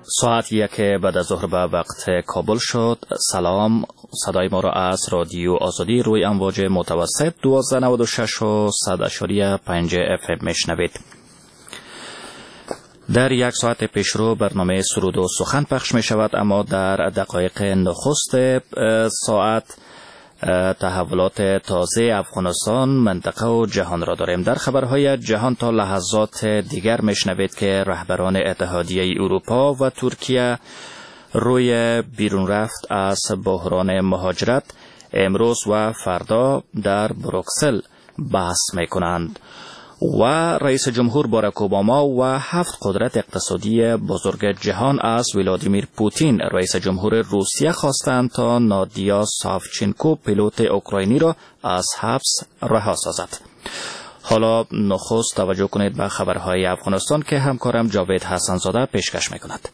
ساعت 1 بعد از ظهر به وقت کابل شد. سلام، صدای ما را از رادیو آزادی روی امواج متوسط 1296 و 100.5 FM میشنوید. در یک ساعت پیشرو برنامه سرود و سخن پخش می شود، اما در دقایق نخست ساعت تحولات تازه افغانستان، منطقه و جهان را داریم. در خبرهای جهان تا لحظات دیگر میشنوید که رهبران اتحادیه اروپا و ترکیه روی بیرون رفت از بحران مهاجرت امروز و فردا در بروکسل بحث میکنند و رئیس جمهور باراک اوباما و 7 قدرت اقتصادی بزرگ جهان از ولادیمیر پوتین رئیس جمهور روسیه خواستند تا نادیا ساوچینکو پیلوت اوکراینی را از حبس رها سازد. حالا نخست توجه کنید به خبرهای افغانستان که همکارم جاوید حسنزاده پیشکش میکند.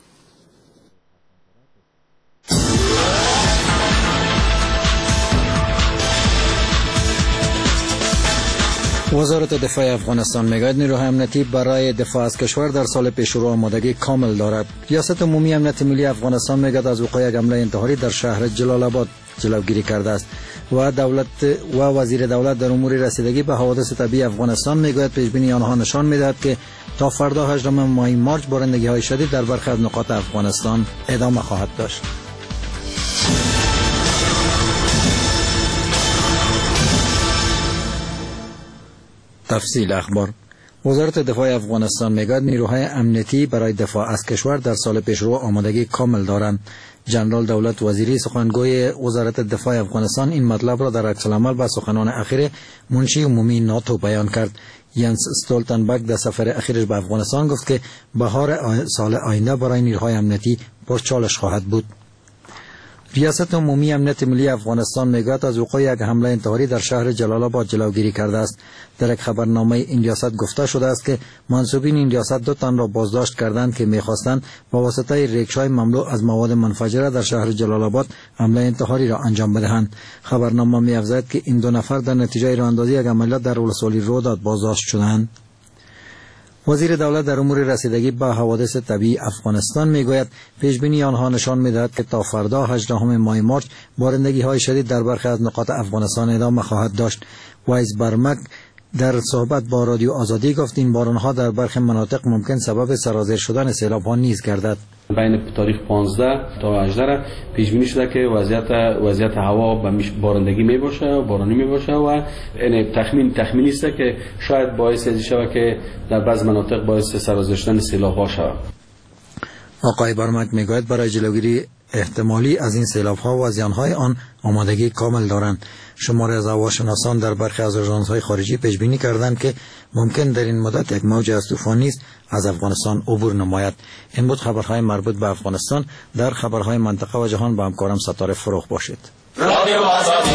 وزارت دفاع افغانستان میگوید نیروهای امنیتی برای دفاع از کشور در سال پیشرو آمادگی کامل دارد. ریاست عمومی امنیت ملی افغانستان میگوید از وقوع یک حمله انتحاری در شهر جلال آباد جلوگیری کرده است و وزیر دولت در امور رسیدگی به حوادث طبیعی افغانستان میگوید پیشبینی آنها نشان میدهد که تا فردا 18 ماه مارچ بارندگی های شدید در برخی از نقاط افغانستان ادامه خواهد داشت. تفصیل اخبار. وزارت دفاع افغانستان میگوید نیروهای امنیتی برای دفاع از کشور در سال پیشرو آمادگی کامل دارند. جنرال دولت وزیری سخنگوی وزارت دفاع افغانستان این مطلب را در عکس العمل با سخنان اخیر منشی عمومی ناتو بیان کرد. ینس استولتنبرگ در سفر اخیرش به افغانستان گفت که بهار سال آینده برای نیروهای امنیتی پرچالش خواهد بود. ریاست عمومی امنیت ملی افغانستان میگوید از وقوع یک حمله انتحاری در شهر جلال آباد جلوگیری کرده است. در یک خبرنامه این ریاست گفته شده است که منصوبین این ریاست 2 تن را بازداشت کردند که میخواستند با واسطه ریکشای مملو از مواد منفجره در شهر جلال آباد حمله انتحاری را انجام بدهند. خبرنامه می‌افزاید که این 2 نفر در نتیجه راهاندازی یک عملیات در ولسوالی روداد بازداشت شدند. وزیر دولت در امور رسیدگی به حوادث طبیعی افغانستان میگوید پیشبینی آنها نشان میدهد که تا فردا 18 ماه مارچ بارندگی های شدید در برخی از نقاط افغانستان ادامه خواهد داشت. وایس برمک در صحبت با رادیو آزادی گفت این بارانها در برخی مناطق ممکن سبب سرازیر شدن سیلاب‌ها نیز گردد. بین تاریخ 15 تا 18 پیش بینی شده که وضعیت هوا بارندگی می باشه و بارانی می باشه و این تخمینی است که شاید باعث از شود که در بعض مناطق باعث سرازیر شدن سیلاب‌ها شود. آقای برمک میگوید برای جلوگیری احتمالی از این سیلاب‌ها و زیان‌های آن آمادگی کامل دارند. شماری از هواشناسان در برخی از آژانس‌های خارجی پیش بینی کردند که ممکن در این مدت یک موج از طوفان نیز از افغانستان عبور نماید. این بود خبرهای مربوط به افغانستان. در خبرهای منطقه و جهان با همکارم ستاره فروغ باشید. رادیو آزادی.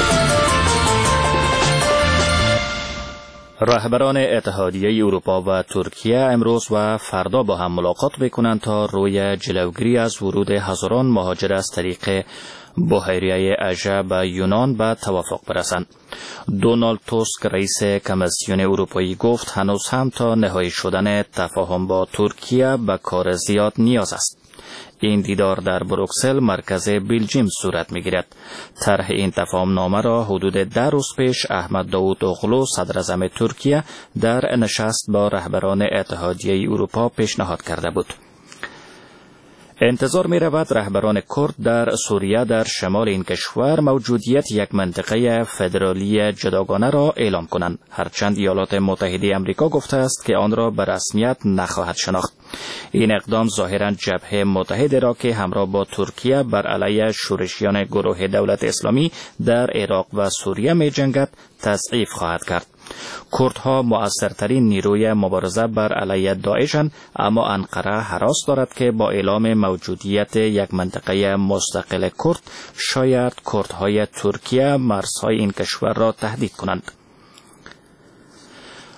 رهبران اتحادیه اروپا و ترکیه امروز و فردا با هم ملاقات می‌کنند تا روی جلوگیری از ورود هزاران مهاجر از طریق بحیره اژه به یونان به توافق برسند. دونالد توسک رئیس کمیسیون اروپایی گفت هنوز هم تا نهایی شدن تفاهم با ترکیه به کار زیاد نیاز است. این دیدار در بروکسل مرکز بلژیم صورت می‌گیرد. طرح این تفاهم نامه را حدود 10 روز پیش احمد داوودوغلو صدر اعظم ترکیه در نشست با رهبران اتحادیه اروپا پیشنهاد کرده بود. انتظار می رود رهبران کرد در سوریه در شمال این کشور موجودیت یک منطقه فدرالی جداگانه را اعلام کنند، هرچند ایالات متحده آمریکا گفته است که آن را به رسمیت نخواهد شناخت. این اقدام ظاهراً جبهه متحده را که همراه با ترکیه بر علیه شورشیان گروه دولت اسلامی در عراق و سوریه می جنگد تضعیف خواهد کرد. کردها مؤثرترین نیروی مبارزه بر علیه داعشند، اما انقره هراس دارد که با اعلام موجودیت یک منطقه مستقل کرد شاید کردهای ترکیه مرزهای این کشور را تهدید کنند.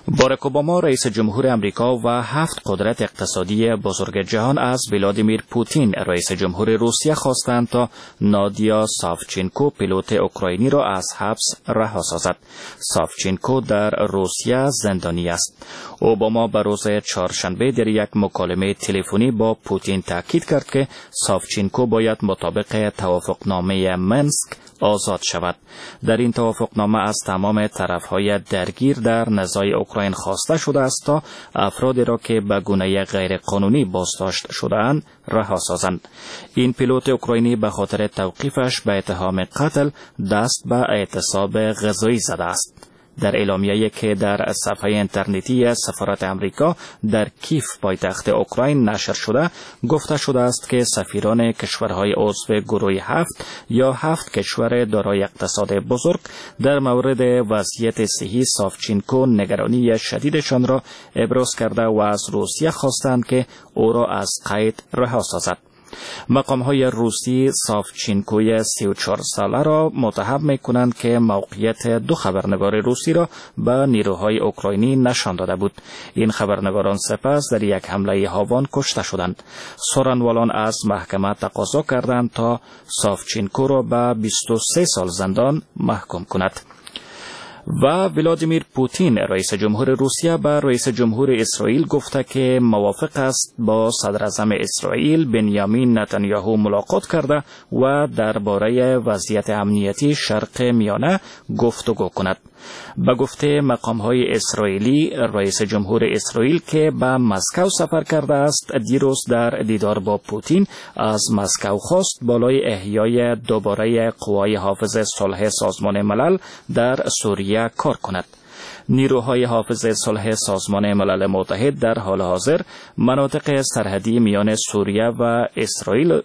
باراک اوباما رئیس جمهور امریکا و 7 قدرت اقتصادی بزرگ جهان از ولادیمیر پوتین رئیس جمهور روسیه خواستند تا نادیا ساوچینکو پیلوت اوکراینی را از حبس رها سازد. ساوچینکو در روسیه زندانی است. اوباما به روز چهارشنبه در یک مکالمه تلفنی با پوتین تاکید کرد که ساوچینکو باید مطابق توافقنامه منسک آزاد شود. در این توافقنامه از تمام طرف‌های درگیر در نزاع اوکراین خواسته شده است تا افرادی را که به گونه غیرقانونی بازداشت شده‌اند رها سازند. این پیلوت اوکراینی به خاطر توقیفش به اتهام قتل دست به اعتصاب غذایی زده است. در اعلامیه‌ای که در صفحه اینترنتی سفارت امریکا در کیف پایتخت اوکراین نشر شده، گفته شده است که سفیران کشورهای عضو گروه 7 یا 7 کشور دارای اقتصاد بزرگ در مورد وضعیت صحی ساوچینکو نگرانی شدیدشان را ابراز کرده و از روسیه خواستند که او را از قید رها سازد. مقام‌های روسی ساوچینکوی 34 ساله را متهم می‌کنند که موقعیت 2 خبرنگار روسی را به نیروهای اوکراینی نشان داده بود. این خبرنگاران سپس در یک حمله هاوان کشته شدند. سخنوالان از محکمه تقاضا کردند تا ساوچینکو را به 23 سال زندان محکوم کند. و ولادیمیر پوتین رئیس جمهور روسیه به رئیس جمهور اسرائیل گفته که موافق است با صدر اعظم اسرائیل بنیامین نتانیاهو ملاقات کرده و درباره وضعیت امنیتی شرق میانه گفتگو کند. به گفته مقام‌های اسرائیلی، رئیس جمهور اسرائیل که به مسکو سفر کرده است دیروز در دیدار با پوتین از مسکو خواست بالای احیای دوباره قوای حافظ صلح سازمان ملل در سوریه کار کند. نیروهای حافظ صلح سازمان ملل متحد در حال حاضر مناطق سرحدی میان سوریه و اسرائیل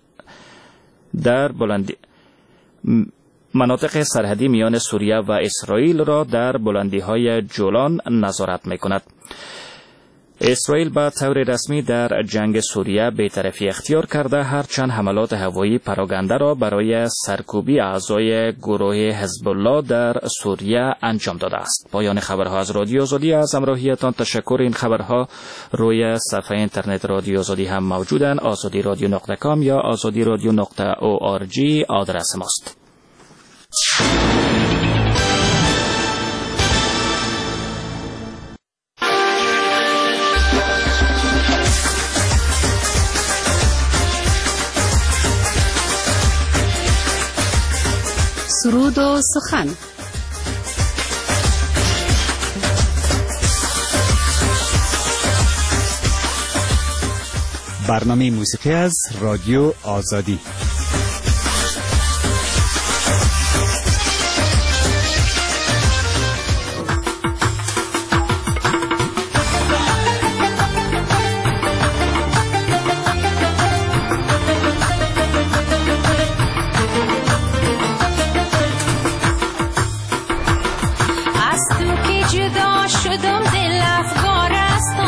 مناطق سرحدی میان سوریه و اسرائیل را در بلندی‌های جولان نظارت می‌کند. اسرائیل به طور رسمی در جنگ سوریه بی‌طرفی اختیار کرده، هرچند حملات هوایی پراگنده را برای سرکوبی اعضای گروه حزب الله در سوریه انجام داده است. پایان خبرها از رادیو آزادی. از همراهیتان تشکر. این خبرها روی صفحه اینترنت رادیو آزادی هم موجودند. azadi.com یا azadi.org آدرس ماست. سرود و سخن. برنامه موسیقی از رادیو آزادی.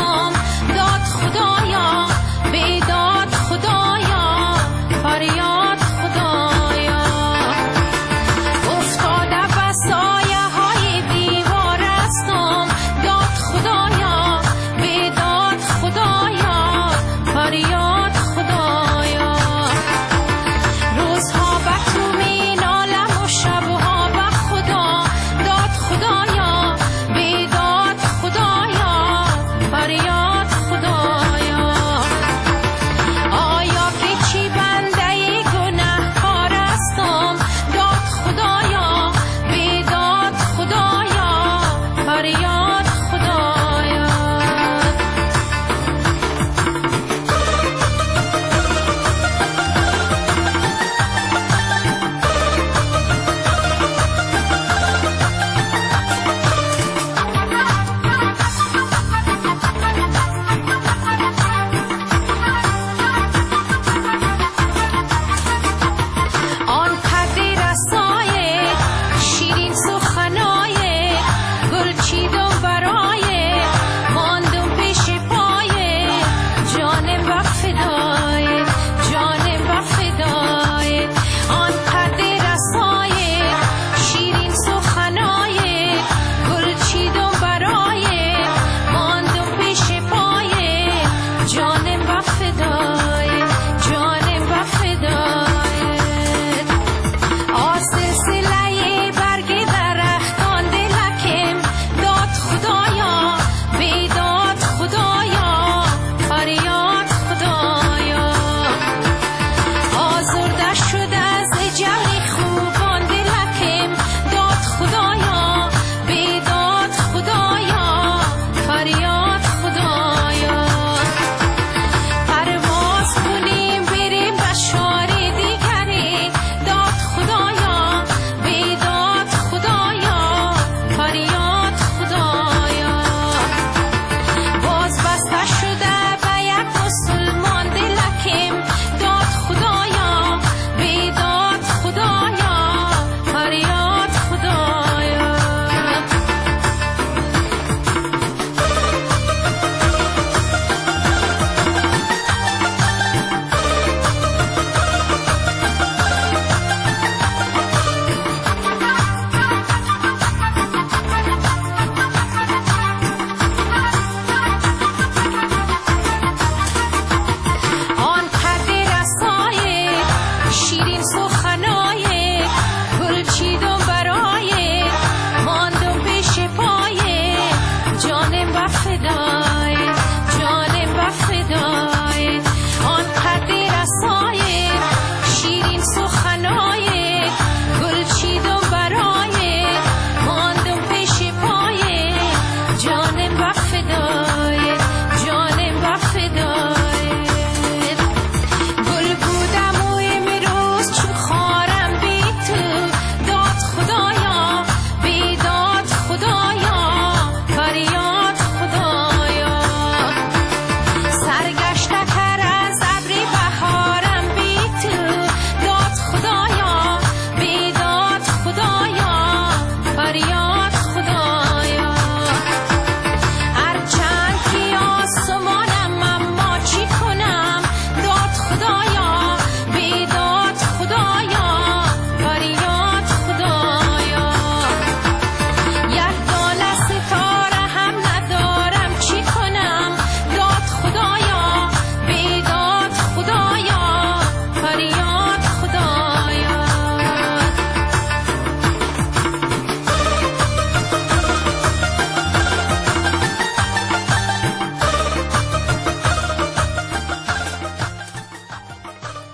خدایا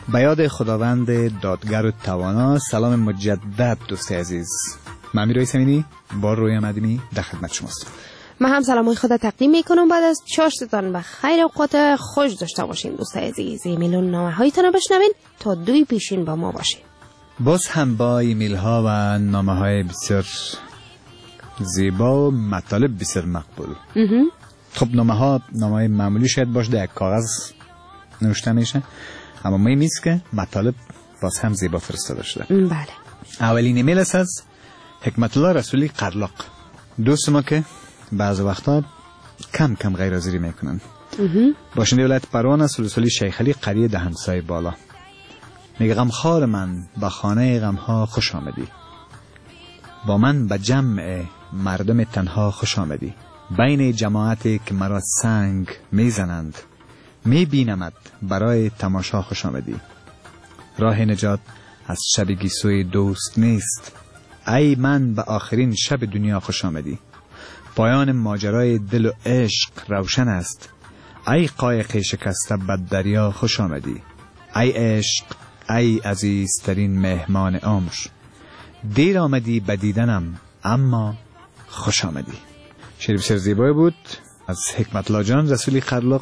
به یاد خداوند دادگر و توانا، سلام مجدد دوست عزیز. من امیر امینی با روی مدنی در خدمت شماست. من هم سلامای خدا تقدیم میکنم بعد از چاشتتان و خیر اوقات خوش داشته باشین دوست عزیز. ایمیل نامه هایتان رو بشنوین تا دوی پیشین با ما باشین. باز هم با ایمیل ها و نامه های بسیار زیبا و مطالب بسیار مقبول. خب نامه های معمولی شاید باشه، در یک کاغذ نوشته میشه، اما مهم است که مطالب باز هم زیبا فرستاده شده. بله. اولین ایمیل است از حکمت الله رسولی قرلاق، دوست ما که بعض وقتا کم غیر حاضری میکنن. باشنده ولایت پروان است، رسولی شیخ علی قریه دهنسای بالا. میگه غمخوار من به خانه غمها خوش آمدی، با من به جمع مردم تنها خوش آمدی. بین جماعتی که مرا سنگ میزنند میبینمت، برای تماشا خوش آمدی. راه نجات از شب گیسوی دوست نیست، ای من به آخرین شب دنیا خوش آمدی. پایان ماجرای دل و عشق روشن است، ای قایق شکسته بر دریا خوش آمدی. ای عشق، ای عزیزترین مهمان عمر، دیر آمدی به دیدنم اما خوش آمدی. شعر بسیار زیبایی بود از حکمت الله جان رسولی قرلاق.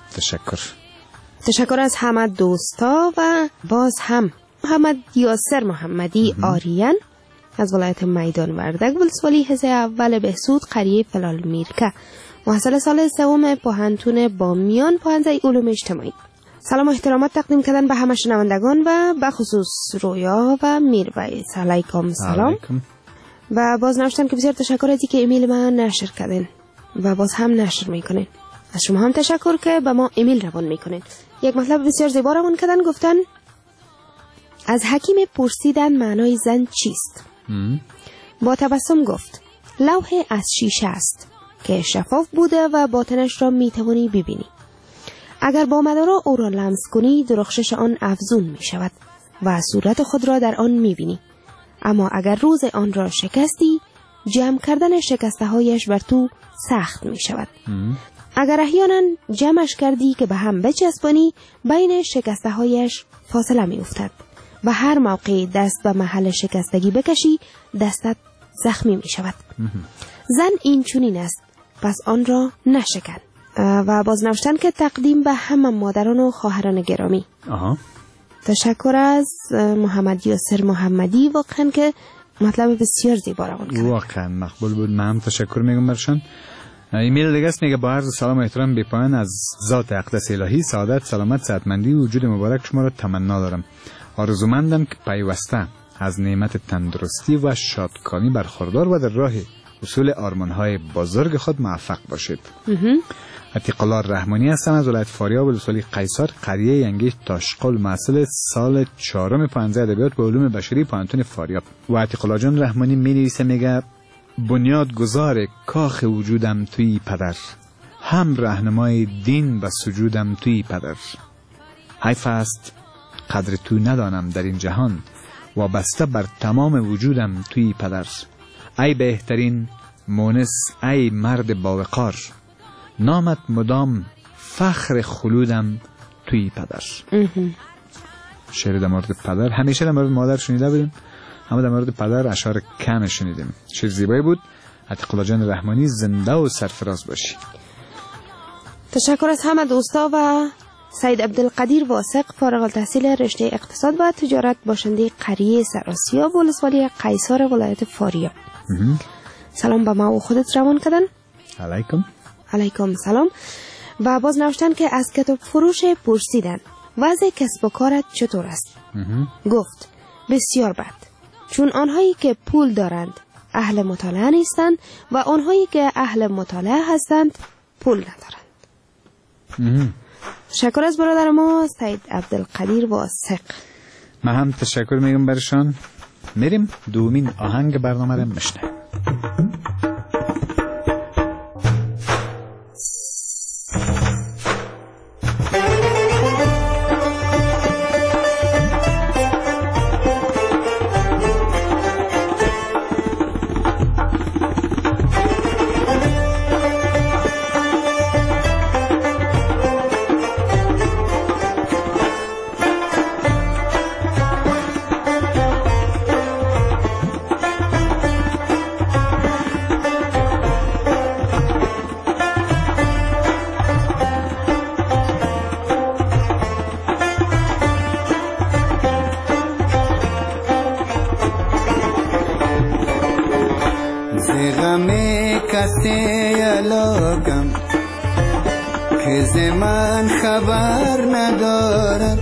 تشکر از همه دوستا و باز هم محمد یاسر محمدی آریان از ولایت میدان وردک ولسوالی حزب اول بهسود قریه فلال میرکه، محصل سال سوم پوهنتون بامیان پوهنده علوم اجتماعی. سلام و احترامات تقدیم کردن به همه شنوندگان و به خصوص رویا و میرویس. علیکم سلام. و باز نوشتن که بسیار تشکر از اینکه ایمیل من نشر کردین و باز هم نشر میکنین. از شما هم تشکر که به ما ایمیل روان میکنین. یک مطلب بسیار زیبا روان کردن، گفتن از حکیم پرسیدن معنای زن چیست؟ با تبسم گفت لوح از شیشه است که شفاف بوده و باطنش را میتوانی ببینی. اگر با مدارا او را لمس کنی درخشش آن افزون می شود و صورت خود را در آن می بینی. اما اگر روز آن را شکستی جمع کردن شکسته هایش بر تو سخت می شود. اگر احیانا جمعش کردی که به هم بچسبانی بین شکسته هایش فاصله می افتد و هر موقع دست به محل شکستگی بکشی دستت زخمی می شود. زن این چنین است، پس آن را نشکن. و باز نوشتن که تقدیم به همه مادران و خواهران گرامی. تشکر از محمد یاسر محمدی، واقعا که مطلب بسیار زیبا روان کرد، واقعا مقبول بود. من هم تشکر میگم برشان. ایمیل دیگه است، میگه با عرض سلام و احترام بی پایان از ذات اقدس الهی سعادت، سلامت، صحتمندی و وجود مبارک شما را تمنا دارم. آرزومندم که پیوسته از نعمت تندرستی و شادکامی برخوردار و در راه حصول آرمان‌های بزرگ خود موفق باشید. عتیق الله رحمانی هستم از ولایت فاریاب ولسوالی قیصر قریه ینگی تاشقل، محصل سال 4 پوهنده ادبیات به علوم بشری پوهنتون فاریاب. و عتیق الله جان رحمانی می‌نویسه، میگه بنیاد گذار کاخ وجودم توی پدر، هم راهنمای دین و سجودم توی پدر. حیف است قدر تو ندانم در این جهان، وابسته بر تمام وجودم توی پدر. ای بهترین مونس، ای مرد باوقار، نامت مدام فخر خلودم توی پدر. شعر در مورد پدر، همیشه در مورد مادر شنیده بودیم، اما در مورد پدر اشعار کم شنیدیم. شعر زیبایی بود. عتیق الله جان رحمانی زنده و سرفراز باشی. تشکر از همه دوستا و سید عبدالقدیر واسق، فارغ التحصیل رشته اقتصاد و تجارت، باشنده قریه سراسیا ولسوالی قیصر ولایت فاریاب. سلام به ما و خودت روان کردن. علیکم سلام. و باز نوشتن که از کتاب فروش پرسیدن وضع کسب و کارت چطور است؟ گفت بسیار بد، چون آنهایی که پول دارند اهل مطالعه نیستند و آنهایی که اهل مطالعه هستند پول ندارند. تشکر از برادر ما سید عبدالقدیر واسق. من هم تشکر میگم برشان. میریم دومین آهنگ برنامه رو میشنویم. کسی علاقم که ز من خبر ندارد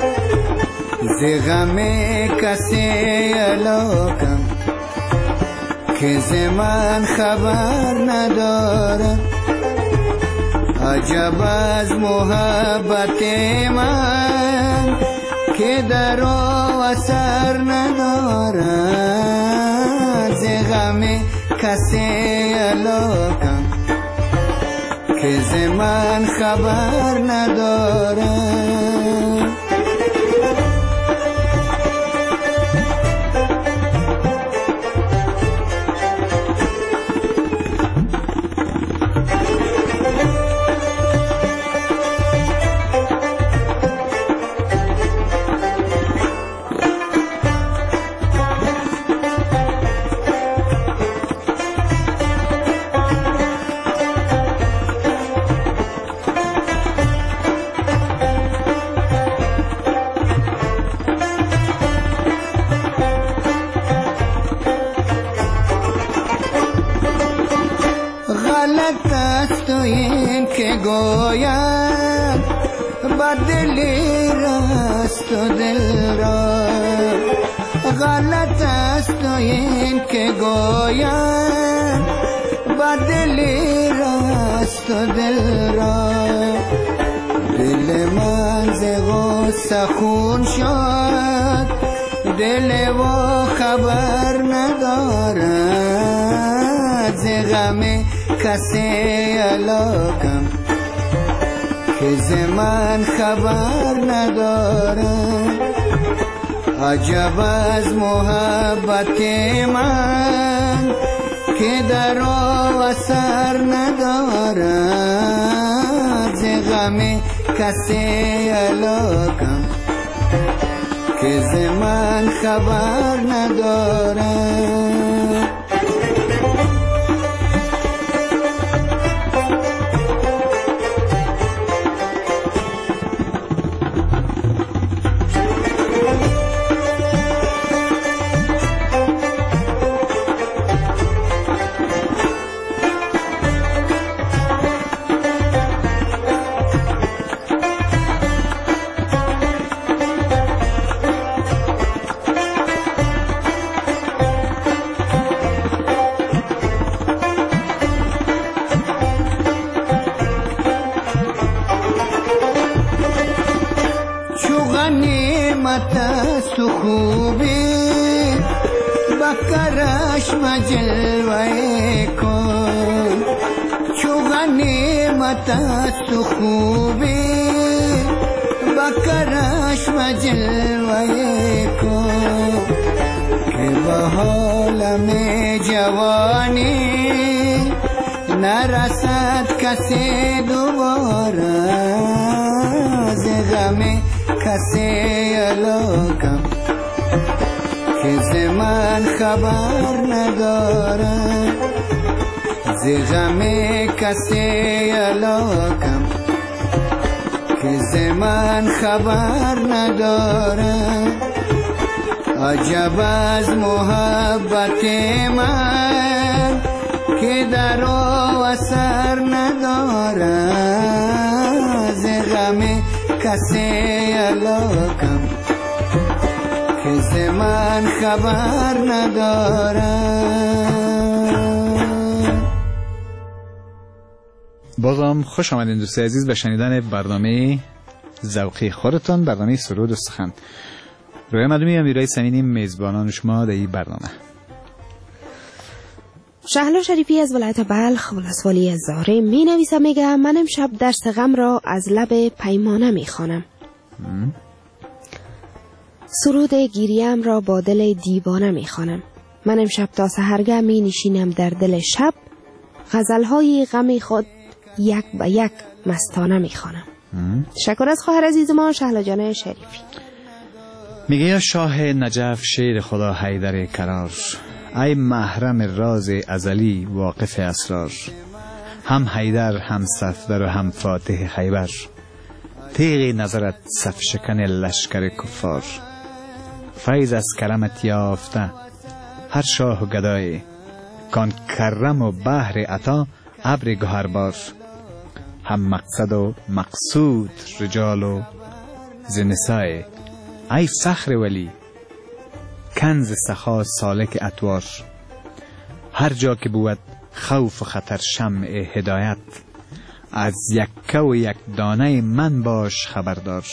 ز غم کسی علاقم که ز من خبر ندارد عجب از محبت من که در او اثر ندارد ز غم کسی علاقم که ز من خبر ندارد غلط است این که گوید بدلی راست و دل را غلط است این که گوید بدلی راست و دل را دل من ز غصه خون شد دل و خبر ندارد ز غم کسی علاقم که ز من خبر ندارد عجب از محبت من که در او اثر ندارد ز غم کسی علاقم که ز من خبر ندارد غنیمت است خوبی بکرش مجلوه کن چو غنیمت است خوبی بکرش مجلوه کن که به حالم جوانی نرسد کسی دوباره ز غم کسی علاقم که ز من خبر ندارد ز غم کسی علاقم که ز من خبر ندارد عجب از محبت من که در او اثر ندارد ز غم کسی علاقم که ز من خبر ندارد. بازم خوش آمدین دوستای عزیز به شنیدن برنامه ذوقی خودتان، برنامه سرود و سخن. روی مدومی امیرای سمینی میزبانان شما در این برنامه. شهلا شریفی از ولایت بلخ ولسوالی زاره می نویسم، میگه من امشب درس غم را از لب پیمانه می خوانم. سرود گیریم را با دل دیوانه می خوانم. من امشب تا سحرگه می نشینم در دل شب، غزلهای غم خود یک به یک مستانه می خوانم. تشکر از خواهر عزیز ما شهلا جان شریفی. میگه یا شاه نجف شیر خدا حیدر کرار، ای محرم راز ازلی واقف اسرار، هم حیدر هم صفدر و هم فاتح خیبر، تیغ نظرت صف شکن لشکر کفار، فیض از کلمت یافته هر شاه و گدای، کان کرم و بحر عطا ابر گوهربار. هم مقصد و مقصود رجال و زنسای، ای فخر ولی کنز سخا سالک اتوار. هر جا که بود خوف و خطر شمع هدایت، از یکه و یک دانه من باش خبردار.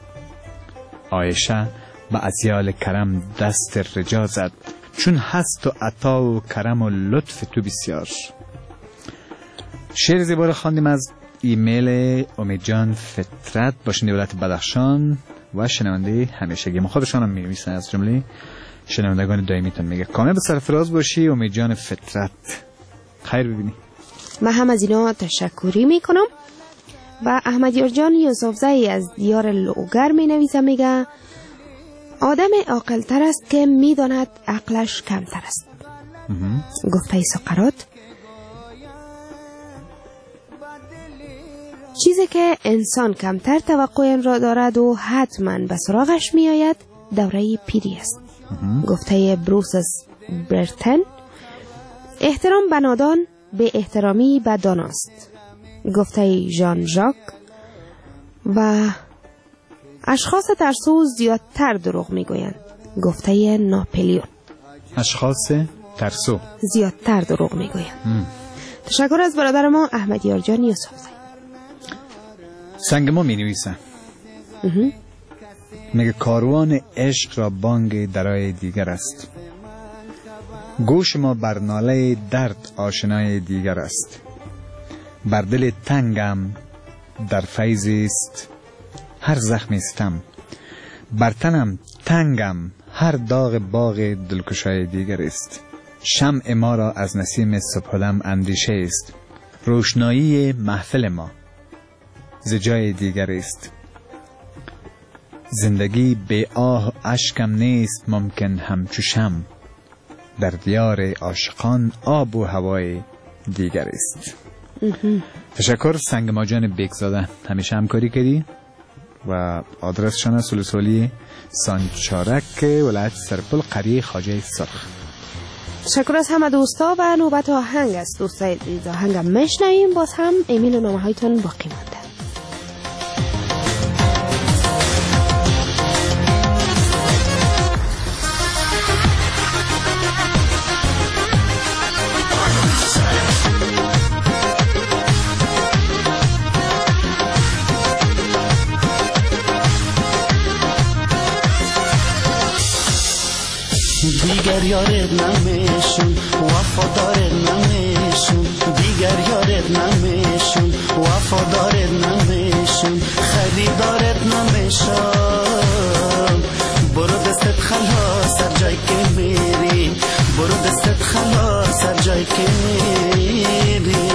عایشه به ازیال کرم دست رجا زد، چون هست و عطا و کرم و لطف تو بسیار. شعر زیبا خواندیم از ایمیل امیدجان فطرت، باشنده ولایت بدخشان و شنونده همیشگی ما. خودشان هم می‌نویسن از جمله شنوندگان دائمیتون. میگه کامل به سرفراز باشی امیدجان فطرت، خیر ببینی. من هم از اینا تشکری میکنم. و احمدیار جان یوسفزئی از دیار لوگر می نویسه، میگه آدم عاقل تر است که میداند عقلش کمتر است. گفته سقراط چیزی که انسان کمتر توقع آن را دارد و حتما به سراغش می آید دوره پیری است. گفته بروس برتن احترام به نادان به احترامی به داناست. گفته ژان ژاک و اشخاص ترسو زیادتر دروغ میگویند. گفته ناپلیون اشخاص ترسو زیادتر دروغ میگویند. تشکر از برادر ما احمدیار جان یوسفزئی. سنگ ما می نویسه، میگه کاروان عشق را بانگ درای دیگر است، گوش ما بر ناله درد آشنای دیگر است. بر دل تنگم در فیض است هر زخم استم، بر تنم تنگم هر داغ باغ دلکشای دیگر است. شمع ما را از نسیم صبحدم اندیشه است، روشنایی محفل ما ز جای دیگر است. زندگی به آه و اشکم نیست ممکن همچو شمع، در دیار عاشقان آب و هوای دیگر است. تشکر سنگ ماجان بیگزاده، همیشه همکاری کردی. و آدرسشان است سلسولی سانچارک ولایت سرپل قریه خواجه سرخ. تشکر از همه دوستا و نوبت آهنگ است. دوستای عزیز آهنگم مشنویم، باز هم ایمیل و نامه هایتون باقی مانده. دیگر یارت نمیشون وفادارت نمیشون، دیگر یارت نمیشون وفادارت نمیشون، خریدارت نمیشون. برو دستت خلاص هر جای که میری، برو دستت خلاص هر جای که میری.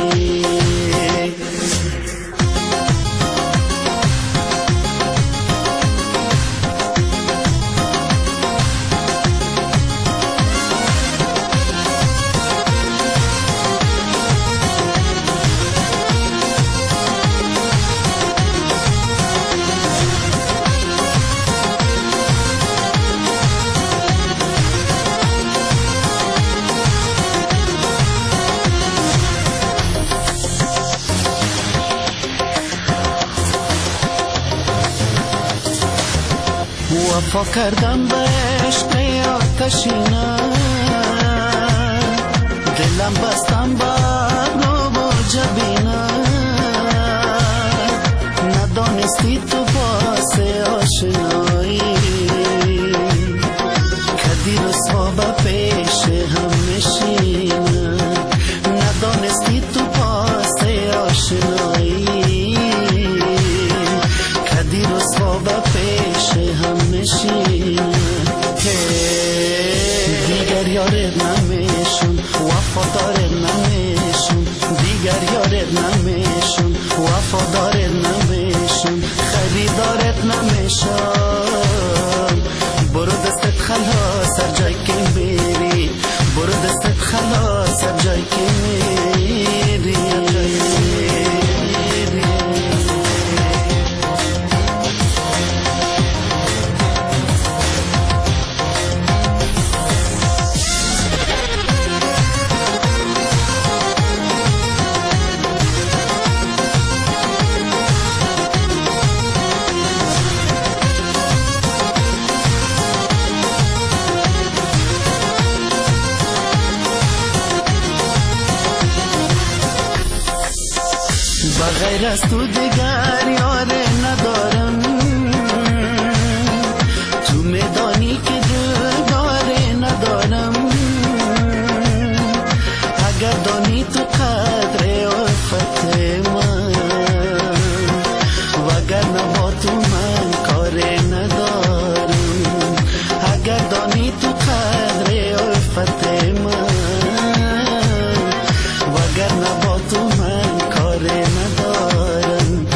وفا کردم به عشق آتشینه، دلم بستم بر نو و جبینه. ندانستی تو باس آشنایی، کدی رسوا به پیش هم نشینه. ندانستی تو باس آشنایی، کدی رسوا به پیش هم نشینه. دیگر یارت نمیشون وفادارت نمیشون، دیگر یارت نمیشون وفادارت نمیشون، خریدارت نمیشون. برو دستت خلاص هر جای که میری، برو دستت خلاص هر جای که میری. غیر از تو دیگر یار ندارم، تو میدانی که دلدار ندارم، اگر دانی تو قدر الفت من، وگرنه با تو من کار ندارم، اگر دانی تو قدر الفت من، وگرنه با تو من کار ندارم.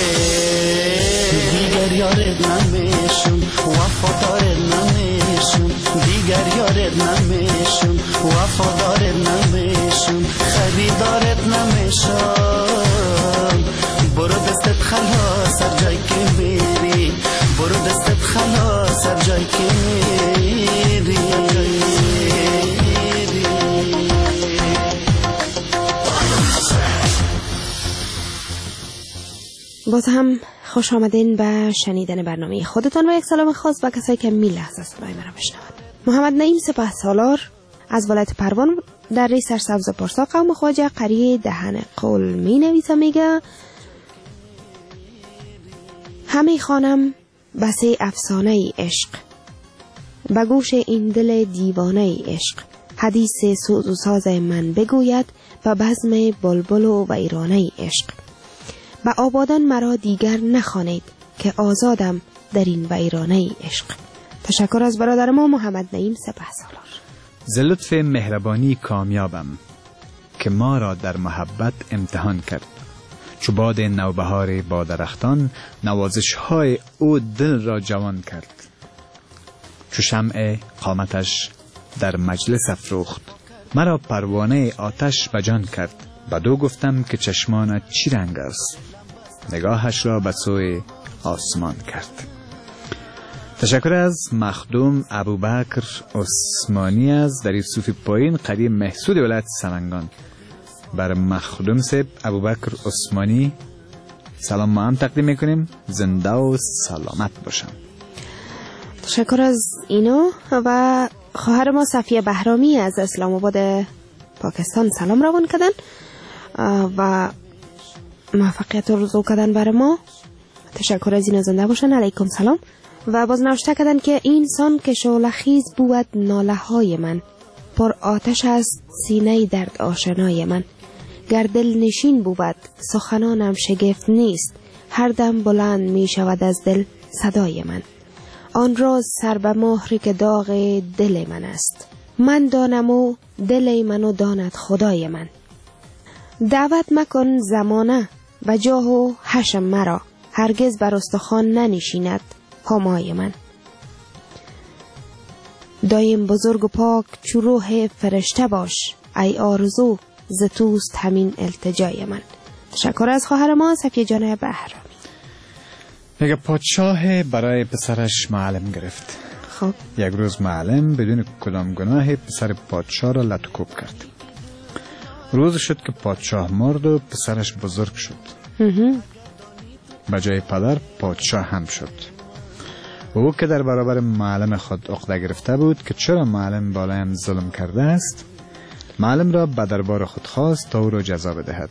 دیگر یارت نمیشم، وفادارت نمیشم، دیگر یارت نمیشم، وفادارت نمیشم، خریدارت نمیشم. برو دستت خلاص هر جای که میری، برو دستت خلاص هر جای که میری. باز هم خوش آمدین به شنیدن برنامه خودتان و یک سلام خاص به کسایی که می لحظه صدای مرا بشنوند. محمد نعیم سپهسالار از ولایت پروان در ری سرسبز پرسا قوم خواجه قریه دهن قول می نویسه. میگه همی خوانم بسی افسانه ای عشق، به گوش این دل دیوانه ای عشق، حدیث سوز و ساز من بگوید به بزم بلبل و ویرانه ای عشق. به آبادان مرا دیگر نخوانید که آزادم در این ویرانه ای عشق. تشکر از برادر ما محمد نعیم سپهسالار. ز لطف مهربانی کامیابم که ما را در محبت امتحان کرد. چو باد نوبهار با درختان نوازش های او دل را جوان کرد. چو شمع قامتش در مجلس افروخت مرا پروانه آتش بجان کرد. بدو گفتم که چشمانت چی رنگ است، نگاهش را به سوی آسمان کرد. تشکر از مخدوم ابوبکر عثمانی از در صوفی پایین قریه محسود ولایت سمنگان. بر مخدوم سب ابوبکر عثمانی سلام ما هم تقدیم میکنیم. زنده و سلامت باشم. تشکر از اینو. و خواهر ما صفیه بهرامی از اسلام آباد پاکستان سلام روان کردن و موفقیت رزو کردن برای ما. تشکر از اینو. زنده باشن. علیکم سلام. و باز نوشته کردن که این سان که شعله‌خیز بود ناله های من، پر آتش است سینه درد آشنای من. گر دل نشین بود سخنانم شگفت نیست، هر دم بلند می شود از دل صدای من. آن راز سر به مهری که داغ دل من است، من دانم و دل منو داند خدای من. دعوت مکن زمانه و جاه و حشم مرا، هرگز بر استخوان ننشیند همای من. دایم بزرگ و پاک چو روح فرشته باش، ای آرزو ز توست همین التجای من. تشکر از خواهر ما صفیه جان بهرامی. میگه پادشاه برای پسرش معلم گرفت. خب یک روز معلم بدون کدام گناه پسر پادشاه را لطکوب کرد. روز شد که پادشاه مرد و پسرش بزرگ شد. به جای پدر پادشاه هم شد. و او که در برابر معلم خود عقده گرفته بود که چرا معلم بالایم ظلم کرده است، معلم را به دربار خود خواست تا او را جزا بدهد.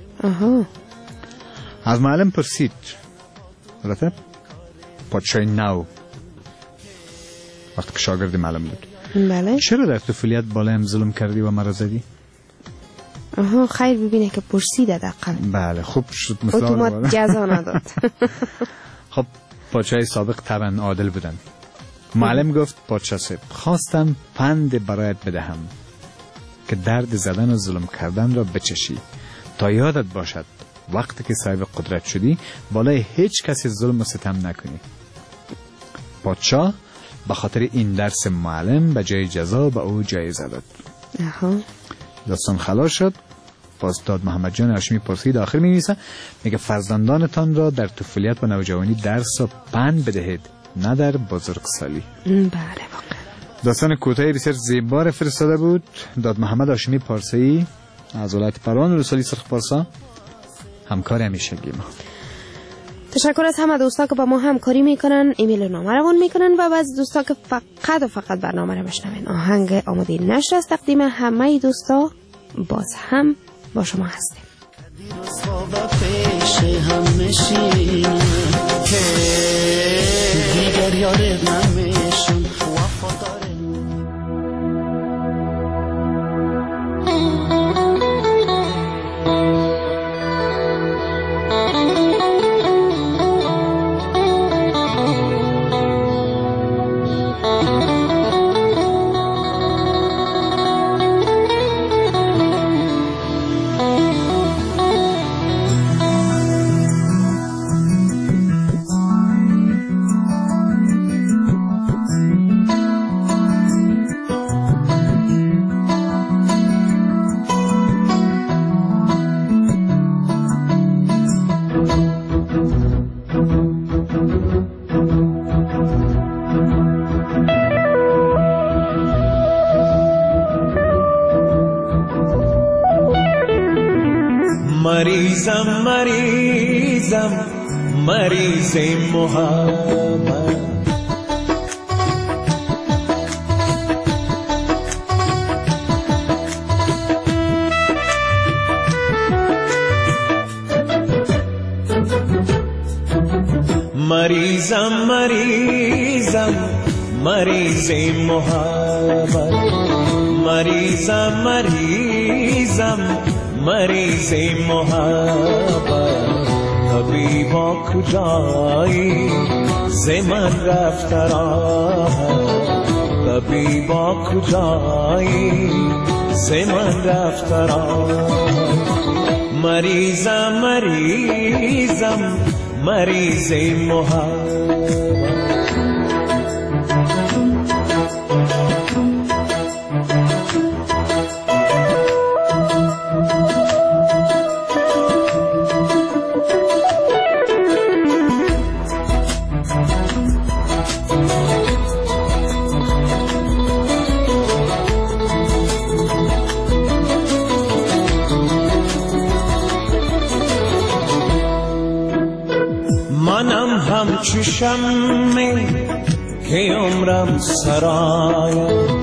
از معلم پرسید، البته پادشاه نو وقتی که شاگرد معلم بود، بله، چرا در طفولیت بالایم ظلم کردی و مرا زدی؟ خیر ببینه که پرسیده دقیقا. بله خوب شد مثال اتومات جزا نداد. خب پادشاه سابق طبعا عادل بودن. معلم گفت پادشاه صاحب خواستم پند برایت بدهم که درد زدن و ظلم کردن را بچشی تا یادت باشد وقتی که صاحب قدرت شدی بالای هیچ کسی ظلم و ستم نکنی. پادشاه به خاطر این درس معلم به جای جزا به او جایزه داد. داستان خلاص شد. استاد محمد جان هاشمی پرسید، آخر می نویسه، میگه فرزندانتان را در طفولیت و نوجوانی درس و پند بدهید، نه در بزرگسالی. بله واقعا. داستان کوتاهی بسیار زیبا فرستاده بود داد محمد هاشمی پارسی از ولایت پروان و رسالی سرخ پارسا، همکار همیشگی ما. تشکر از همه دوستا که با ما همکاری میکنن، ایمیل و نامه روان میکنن و از دوستا که فقط برنامه رو بشنوین. آهنگ آماده نشر از تقدیم همه دوستا باز هم با شما هستیم. پیش هم نشینم دیگر یارت نمیشم وفادار. مریضم مریضم مریض محبت، مریضم مریضم مریض محبت، مریضم مریضم مریض محبت. طبیبا کجایی ز من رفت راحت، طبیبا کجایی ز من رفت راحت. مریضم مریضم مریض محبت. منم همچو شمع که عمرم سرایم،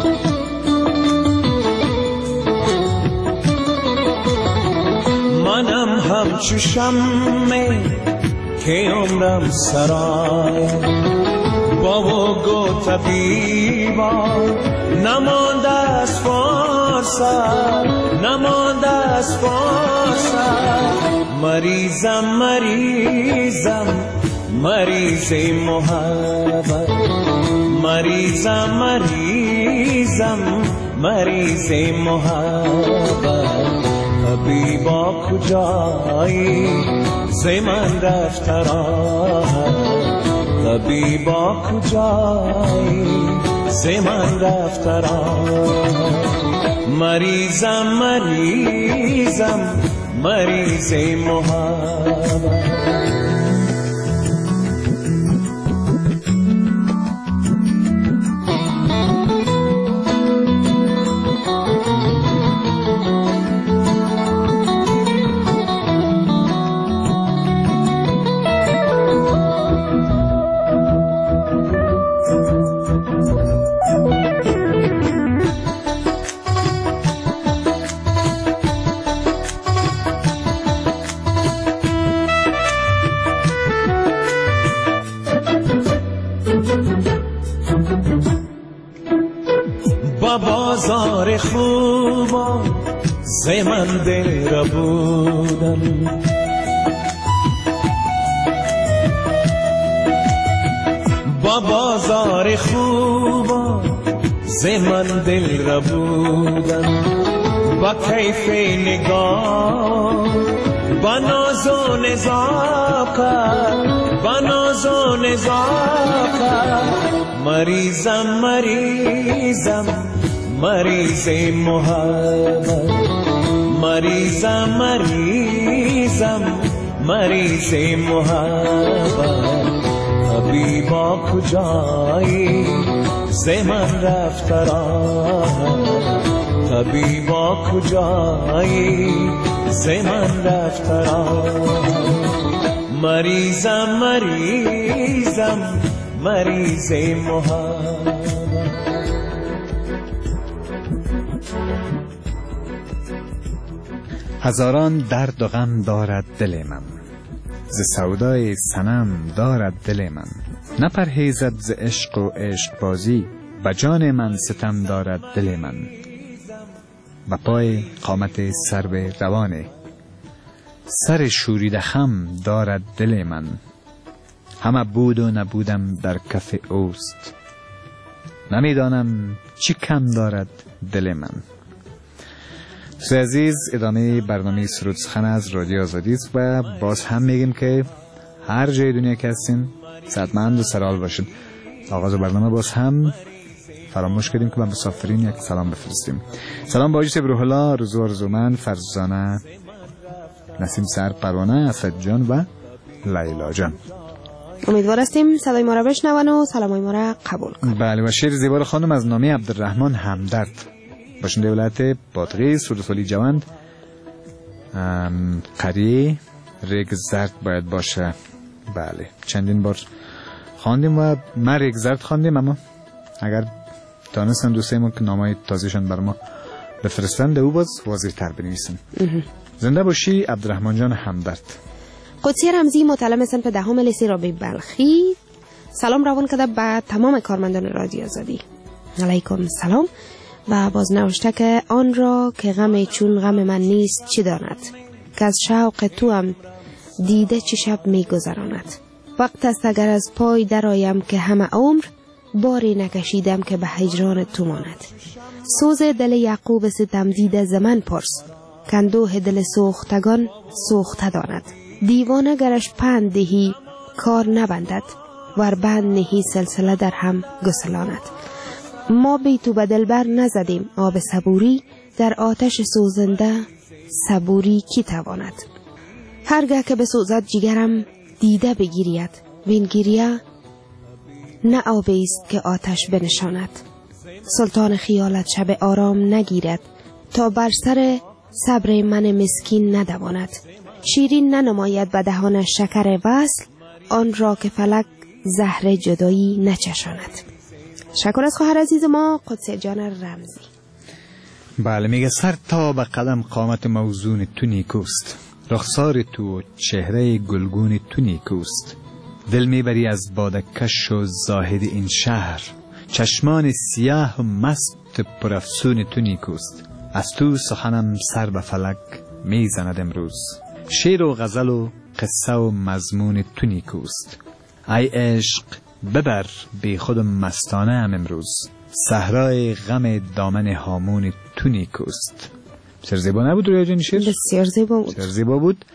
منم همچو شمع که عمرم سرایم. بابا گو طبیبا نمانده از فرصت، نمانده از فرصت. مریضم مریضم مریض محبت، مریضم مریضم مریض محبت. طبیبا کجایی ز من رفت راحت، طبیبا کجایی ز من رفت راحت. مریضم مریضم مریض محبت. با بازار خوبا ز من دل را بودم، با بازار خوبا ز من دل را بودم. با کیف نگاه با ناز و نزاکت، با ناز و نزاکت. مریضم مریضم مریض محبت، مریضم مریضم مریض محبت. طبیبا کجایی ز من رفت راحت، طبیبا کجایی ز من رفت راحت. مریضم مریضم مریض محبت. هزاران درد و غم دارد دل من، ز سودای صنم دارد دل من. نپرهیزد ز عشق و عشق بازی، به جان من ستم دارد دل من. به پای قامت سرو روانه، سر شوریده خم دارد دل من. همه بود و نبودم در کف اوست، نمیدانم چی کم دارد دل من. دوستان عزیز، ادامه برنامه سرود سخن از رادیو آزادی است و باز هم میگیم که هر جای دنیا که هستین صحتمند و سرحال باشید. آغاز برنامه باز هم فراموش کردیم که به مسافرین یک سلام بفرستیم. سلام با حاجی روح الله، رضا آرزومند، فرزانه، نسیم سر، پروانه، اسد جان و لیلا جان. امیدوار هستیم صدای ما را بشنون و سلامای ما را قبول کنند. بله، و شعر زیبا خانم از نامه عبدالرحمن همدرد، باشنده ولایت بادغیس، سردسالی جوند، قریه ریگ زرد باید باشه. بله، چندین بار خواندیم و ما ریگ زرد خواندیم، اما اگر دانستن دوستایمون که نامای تازهشان بر ما بفرستن ده او باز واضح تر بنویسن. زنده باشی عبدالرحمن جان همدرد. قدسی رمزی متعلم صنف دهم لیسه رابعه بلخی، سلام روان کرده به تمام کارمندان رادیو آزادی. علیکم سلام. و باز نوشته که آن را که غم چون غم من نیست چی داند، که از شوق تو هم دیده چی شب می گذراند. وقت است اگر از پای درایم که همه عمر باری نکشیدم که به هجران تو ماند. سوز دل یعقوب ستم دیده زمن پرس، کندوه دل سوختگان سوخته داند. دیوانه گرش پند دهی کار نبندد، ور بند نهی سلسله در هم گسلاند. ما بی تو به دلبر نزدیم آب صبوری، در آتش سوزنده صبوری کی تواند. هرگاه که بسوزد جگرم دیده بگیرید، وین گریه نه آبی است که آتش بنشاند. سلطان خیالت شب آرام نگیرد، تا بر سر صبر من مسکین ندواند. شیرین ننماید به دهان شکر وصل، آن را که فلک زهر جدایی نچشاند. شکر از خواهر عزیز ما قدسی جان رمزی. بله، میگه سر تا به قدم قامت موزون تو نیکوست، رخسار تو چهره گلگون تو نیکوست. دل میبری از بادکش و زاهد این شهر، چشمان سیاه و مست پرافسون تو نیکوست. از تو سخنم سر به فلک میزند امروز، شعر و غزل و قصه و مضمون تو نیکوست. ای عشق ببر بی خود مستانه هم امروز، صحرای غم دامن هامون تو نیکوست. بسیار زیبا نبود رویا جان شعر؟ بسیار زیبا بود. بسیار زیبا بود.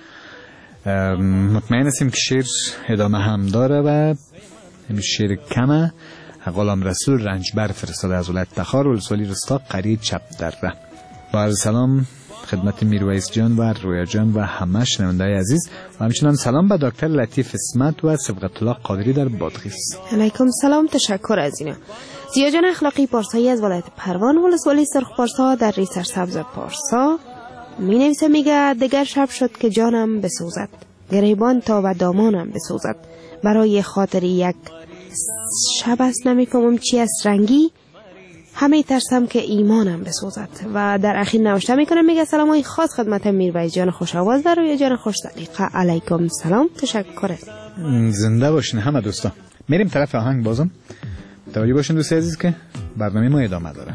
مطمئن هستیم که شعر ادامه هم داره و همین شعر کمه. غلام رسول رنجبر فرستاده از ولایت تخار و لسوالی رستا قریه چپ دره. با عرض سلام خدمت میرویس جان و رویا جان و همه شنونده‌های عزیز و همچنان سلام به دکتر لطیف اسمت و سبقت الله قادری در بادغیس. علیکم سلام، تشکر از اینا. زیا جان اخلاقی پارسایی از ولایت پروان و لسوالی سرخ پارسا در ری سرسبز پارسا می نویسه، میگه دگر شب شد که جانم بسوزد، گریبان تا و دامانم بسوزد. برای خاطر یک شب است نمیفهمم چی است رنگی، همه ترسم که ایمانم بسوزد. و در اخیر نوشته میکنم، میگه سلامای خاص خدمت میرویس جان خوش آواز در روی جان خوش دلیقه. علیکم سلام، تشکر. زنده باشین همه دوستان. میریم طرف آهنگ بازم. توجه باشین دوست عزیز که برنامه ما ادامه داره.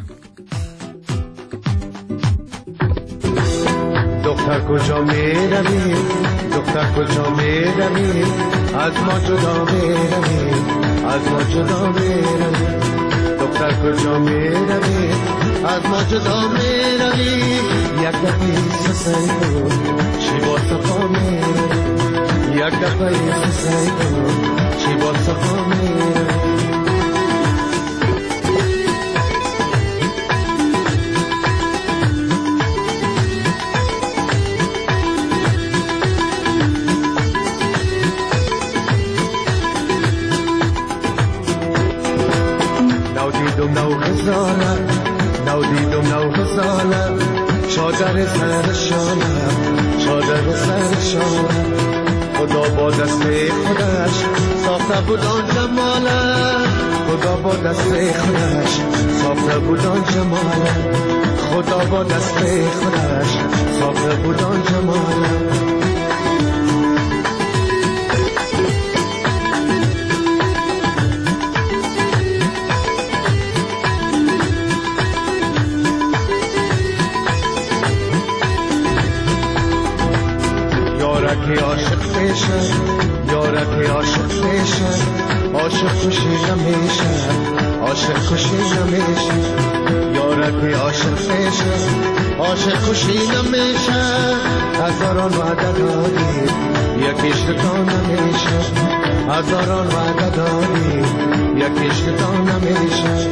دختر کجا میروی، دختر کجا میروی، از ما جدا میروی، از ما جدا میروی. دختر کجا میروی، از ما جدا میروی. یک دفعه سسای کن چی با صفا میروی، یک دفعه سسای کن چی با صفا میروی. نو دیدم نو غزالم، چادر سرشانم، چادر سرشانم. خدا با دست خودش ساخته بود آن جمالم، خدا با دست خودش ساخته بود آن جمالم، خدا با دست خودش ساخته بود آن جمالم. نمیشه یارت عاشق میشه عاشق کشی نمیشه عاشق کشی نمیشه یارت عاشق میشه عاشق کشی نمیشه هزاران وعده داری یکیش تو نمیشه هزاران وعده داری یکیش تو نمیشه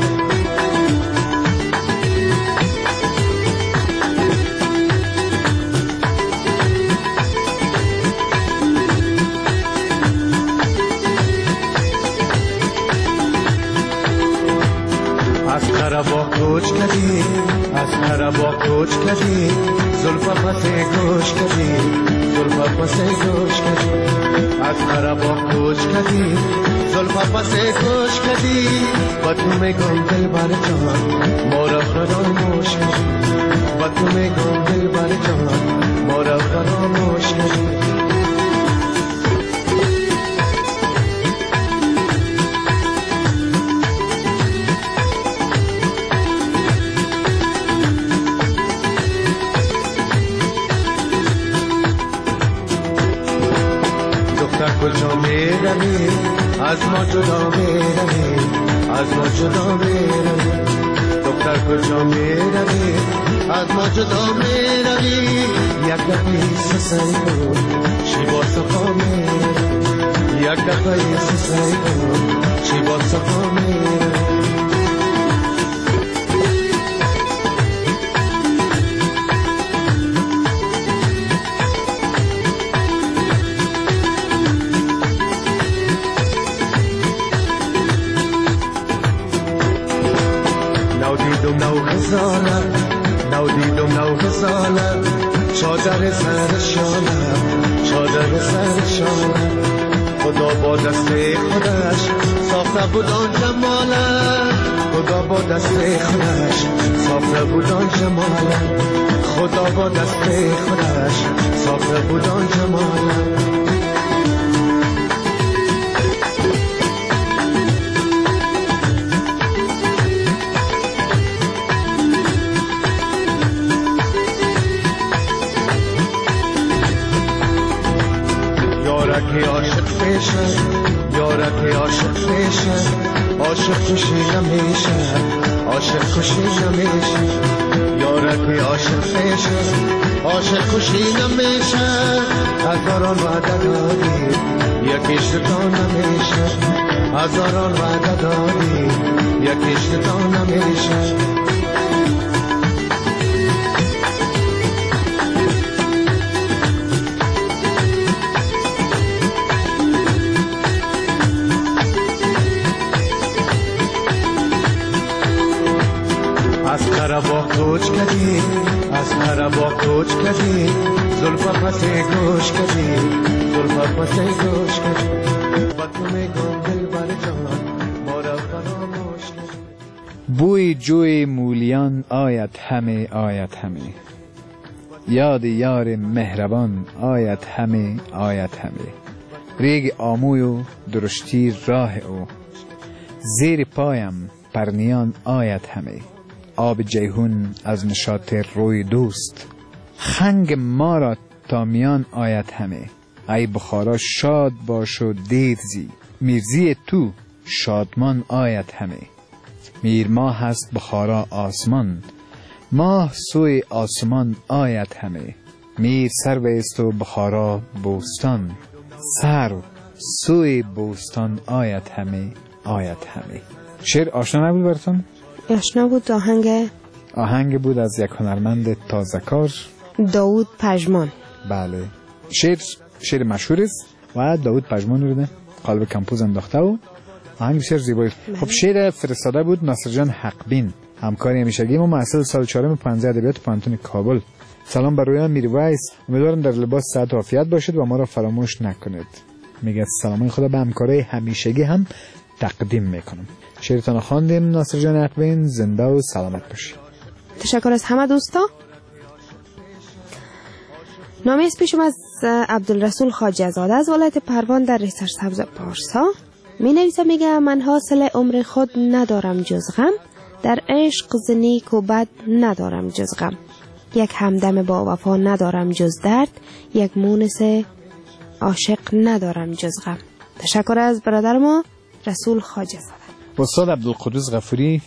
از قربا کوچ کردی از قربا کوچ کردی زلفا پس گوش کردی زلفا پس گوش کردی از قربا کوچ کردی زلفا پس گوش کردی با تو میگم دل بر جان مورا فراموش کردی با تو میگم دل بر جان مورا فراموش کردی کجا میروی از ما جدا میروی از ما جدا میروی دختر کجا میروی از ما جدا میروی یک دفعه سسری کن چی با صفا میروی یک دفعه سسری کن چی با صفا میروی نو دیدم نو غزالم چادر سر شانم چادر سر شانم خدا با دست خودش ساخته بود آن جمالم خدا با دست خودش ساخته بود آن جمالم خدا با دست خودش ساخته بود آن جمالم یارت عاشق میشه یارت عاشق میشه عاشق کشی نمیشه عاشق کشی نمیشه یارت عاشق میشه عاشق کشی نمیشه هزاران وعده داری یکیش تو نمیشه هزاران وعده داری یکیش تو نمیشه از قربا کوچ کردی از قربا کوچ کردی زلفا پس گوش کردی زلفا پس گوش کردی با تو میگم دل بر جان مورا فراموش کردی بوی جوی مولیان آید همه آید همه یاد یار مهربان آید همه آید همه ریگ آموی و درشتی راه او زیر پایم پرنیان آید همه آب جیهون از نشاط روی دوست خنگ ما را تا میان آید همه ای بخارا شاد باش و دیرزی میرزی تو شادمان آید همه میر ماه هست بخارا آسمان ماه سوی آسمان آید همه میر سر بیست و بخارا بوستان سر سوی بوستان آید همه آید همه شعر آشنا نبود براتون؟ آشنا بود. آهنگ بود از یک هنرمند تازه‌کار داوود پژمان. بله شعر مشهور است و داوود پژمان رو قالب کمپوز انداخته و آهنگ بسیار زیبایی. خب شعر فرستاده بود ناصر جان حقبین، همکاری همیشگی ما، محصل سال 4 پانزه ادبیات پانتون کابل. سلام بر رویان میرویس، امیدوارم در لباس صحت و عافیت باشید و ما را فراموش نکنید. میگه سلامای خدا به همکارای همیشگی هم تقدیم میکنم. شعرتان خواندیم ناصر جان حقبین، زنده و سلامت باشید. تشکر از همه دوستا. نامی از پیشم از عبدالرسول خواجه زاده از ولایت پروان در سرسبز پارسا می نویسه. میگه من حاصل عمر خود ندارم جز غم، در عشق ز نیک و بد ندارم جز غم، یک همدم با وفا ندارم جز درد، یک مونس عاشق ندارم جز غم. تشکر از برادر ما رسول خواجه زاده. استاد عبدالقدوس غفوری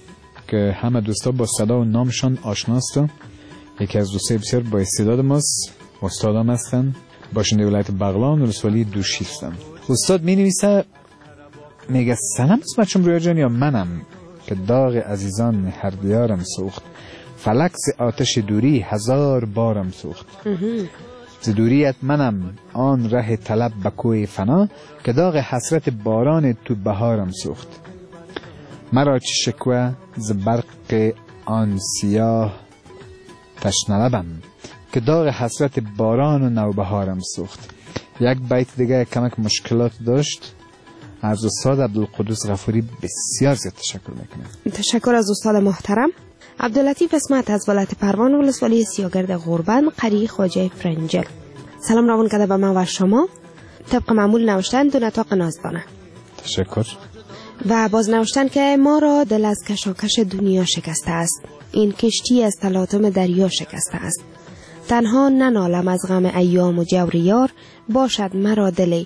که همه دوستا با صدا و نامشان آشناست، یکی از دوستای بسیار با استعداد ماست، استادام هستن، باشنده ولایت بغلان و ولسوالی دوشی هستن. استاد می نویسه، میگه سلام اسمتشم رویا جان یا منم که داغ عزیزان هر دیارم سوخت، فلک ز آتش دوری هزار بارم سوخت. ز دوریت منم آن ره طلب به کوی فنا، که داغ حسرت باران تو بهارم سوخت. مرا چه شکوه ز برق آن سیاه تشنه لبم، که داغ حسرت باران و نوبهارم سوخت. یک بیت دیگه کمک مشکلات داشت. از استاد عبدالقدوس غفوری بسیار زیاد تشکر میکنم. تشکر از استاد محترم عبداللطیف اسمت از ولایت پروان و ولسوالی سیاگرد غربند قریه خواجه فرنجل. سلام روان کرده به من و شما. طبق معمول نوشتن دو نطاق نازدانه. تشکر. و باز نوشتن که ما را دل از کشاکش دنیا شکسته است، این کشتی از تلاطم دریا شکسته است. تنها ننالم از غم ایام و جور یار، باشد مرا دلی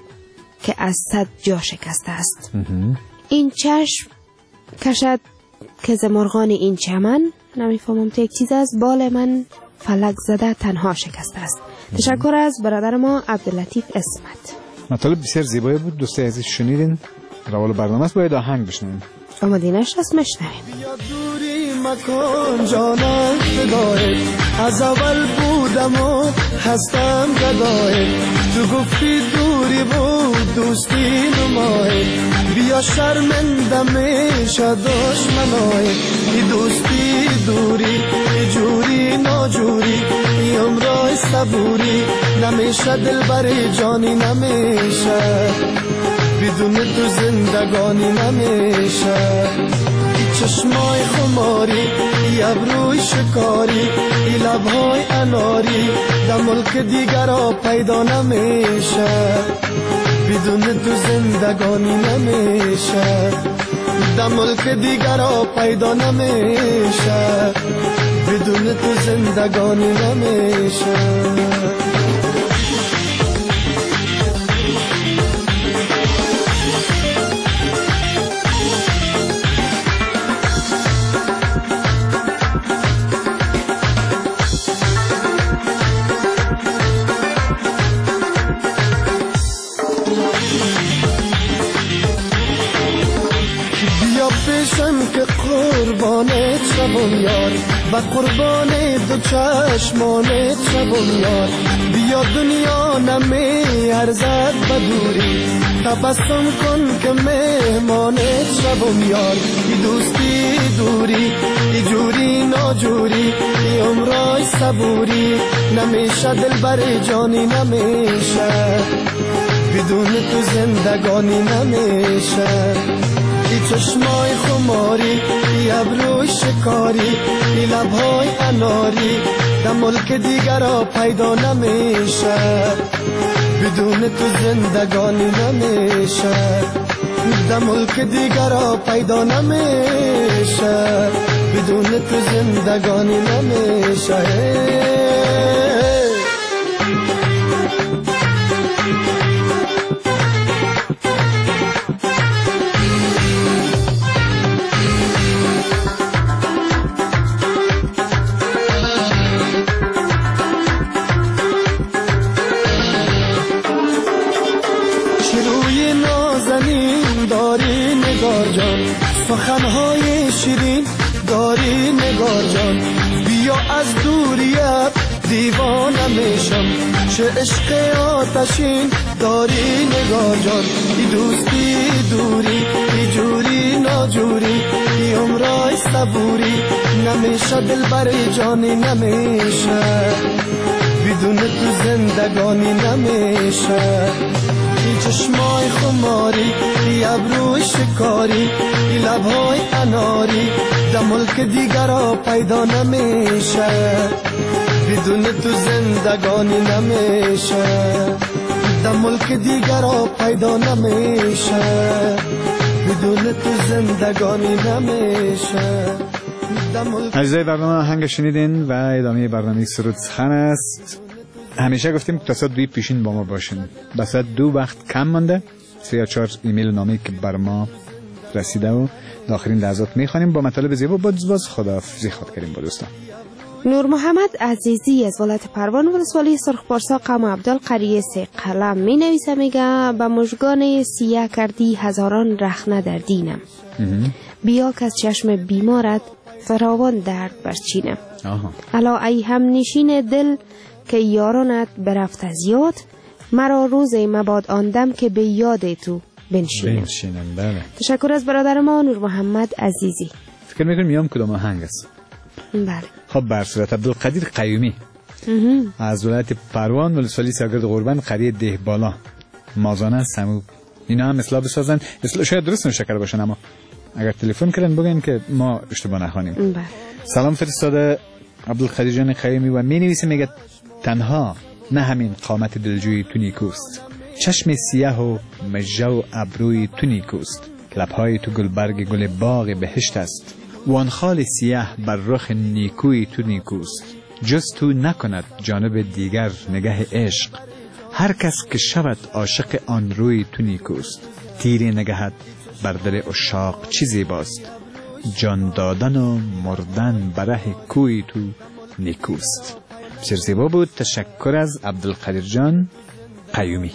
که از صد جا شکسته است. این چشم کشد که ز مرغان این چمن، نمیفهمم تو یک چیز از بال من فلک زده تنها شکسته است. تشکر از برادر ما عبداللطیف اسمت. مطالب بسیار زیبایی بود. دوستای عزیز شنیدین، روال برنامه است، باید آهنگ بشنویم. آمادینش هست مشنویم. بیا دوری مکن جانم فدای، از اول بودم و هستم گدای، تو گفتی دوری بود دوستی نمای، بیا شرمنده میشه دشمنای، ای دوستی دوری ای جوری ناجوری، ای عمرای صبوری نمیشه دل بر جانی نمیشه، بدون تو زندگانی نمیشه. ای چشمای خماری، ای ابروی شکاری، ای لبهای اناری، در ملک دیگر پیدا نمیشه، بدون تو زندگانی نمیشه، در ملک دیگر پیدا نمیشه، بدون تو زندگانی نمیشه. که قربانت شبم یار، و قربان دو چشمانت شبم یار، بیا دنیا نمی ارزد بدوری، تبسم کن که مهمانت شبم یار، ای دوستی دوری ای جوری ناجوری، ای عمرای صبوری نمیشه دل بر جانی نمیشه، بدون تو زندگانی نمیشه. ای چشمای خماری، ای ابروی شکاری، ای لبهای اناری، در ملک دیگر پیدا نمیشه، بدون تو زندگانی نمیشه، در ملک دیگر پیدا نمیشه، بدون تو زندگانی نمیشه. داری نگار جان، سخنهای شیرین داری نگار جان، بیا از دوریت دیوانه میشم، چه عشق آتشین داری نگار جان، ای دوستی دوری ای جوری ناجوری، ای عمرای صبوری نمیشه دل بر جانی نمیشه، بدون تو زندگانی نمیشه. ای چشمای خماری، ای ابروی شکاری، ای لبهای اناری، در ملک دیگر پیدا نمیشه، بدون تو زندگانی نمیشه، در ملک دیگر پیدا نمیشه، بدون تو زندگانی نمیشه. اجزای برنامه آهنگ شنیدین و ادامه برنامه سرود سخن است. همیشه گفتیم تا ساعت 2 پیشین با ما باشین. به ساعت 2 وقت کم مانده. 3 یا 4 ایمیل و نامه‌ای که بر ما رسیده و آخرین لحظات میخوانیم با مطالب زیبا. باز خداحافظی خود کردیم با دوستان. نور محمد عزیزی از ولایت پروان ولسوالی سرخپارسا قوم عبدالقریه سه قلم می نویسه، میگه به مژگان سیاه کردی هزاران رخنه در دینم، بیا که از چشم بیمارت فراوان درد برچینم. الا ای هم نشین دل که یارانت برفت از یاد، مرا روز مباد آندم که به یاد تو بنشینم. بله. تشکر از برادر ما نور محمد عزیزی. فکر میکنم میام کدام آهنگ است. بله. خب بر صورت عبدالقدیر قیومی از ولایت پروان ولسوالی سرگرد قربان قریه ده بالا مازانه سمو، اینا هم اصلاح بسازن. اصلاح شاید درست نشکر باشن، اما اگر تلفن کردن بگن که ما اشتباه نخوانیم. بله. سلام فرستاده عبدالقدیر جان قیومی و می نویسه، میگه تنها نه همین قامت دلجوی تو نیکوست، چشم سیاه و مژه و ابروی تو نیکوست، لبهای تو گلبرگ گل باغ بهشت است، وان خال سیاه بر رخ نیکوی تو نیکوست، جز تو نکند جانب دیگر نگه عشق، هر کس که شود عاشق آن روی تو نیکوست، تیر نگهت بر دل عشاق چی زیباست، جان دادن و مردن بره کوی تو نیکوست. بسیار زیبا بود. تشکر از عبدالقدیر جان قیومی.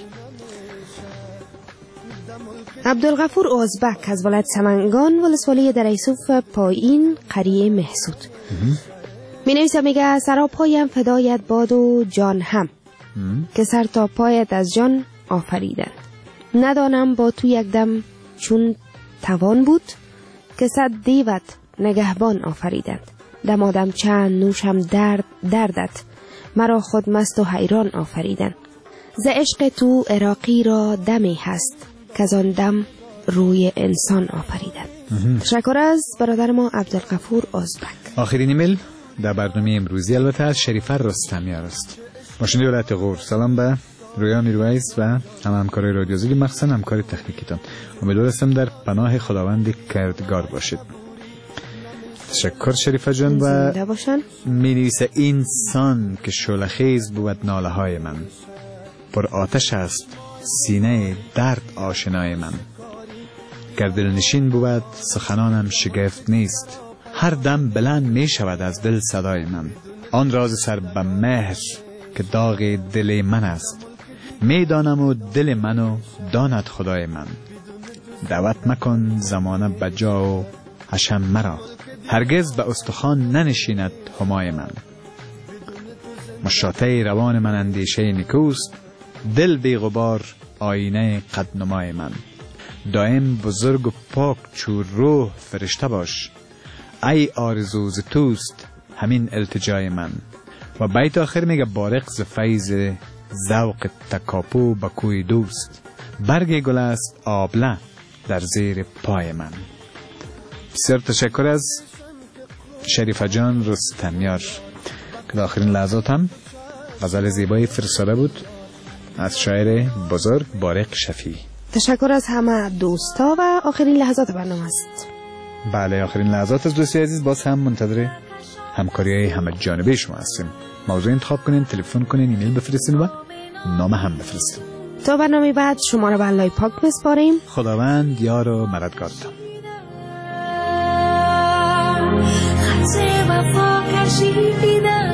عبدالغفور ازبک از ولایت سمنگان ولسوالی در یوسف پایین قریه محسود می نویسه، میگه سراپایم فدایت باد و جان هم که سر تا پایت از جان آفریدند، ندانم با تو یک دم چون توان بود که صد دیوت نگهبان آفریدند، دمادم چند نوشم دردت مرا خود مست و حیران آفریدند، ز عشق تو عراقی را دمی هست که از آن دم روی انسان آفریدند. تشکر از برادر ما عبدالغفور ازبک. آخرین ایمیل در برنامه امروزی البته از شریفه رستمیار است. باشنده ولایت غور. سلام به رویا میرویس و همکارای رادیو زگی، مخصوصا همکار تکنیکیتان. امیدوارم در پناه خداوند کردگار باشید. تشکر شریفه جان. و می‌نویسه انسان که شعله‌خیز بود ناله های من، پر آتش است سینه درد آشنای من، گر دلنشین بود سخنانم شگفت نیست، هر دم بلند می شود از دل صدای من، آن راز سر به مهر که داغ دل من است، می دانم و دل منو داند خدای من، دعوت مکن زمانه بجا و حشم مرا، هرگز به استخوان ننشیند همای من، مشاطه روان من اندیشه نکوست، دل بی غبار آینه قد نمای من، دائم بزرگ و پاک چور روح فرشته باش، ای آرزو ز توست همین التجای من. و بیت آخر میگه بارق ز فیض ذوق تکاپو با کوی دوست، برگ گل است آبله در زیر پای من. بسیار تشکر از شریفه جان رستمیار که آخرین لحظات هم غزل زیبایی فرستاده بود از شاعر بزرگ بارق شفیعی. تشکر از همه دوستا و آخرین لحظات برنامه است. بله، آخرین لحظات از دوستی عزیز. باز هم منتظر همکاری همه جانبه شما هستیم. موضوع انتخاب کنین، تلفن کنین، ایمیل بفرستین و نامه هم بفرستین. تا برنامه بعد شما رو به الله پاک میسپاریم. خداوند یار و مددگارتان. خط وفا کشیدیدم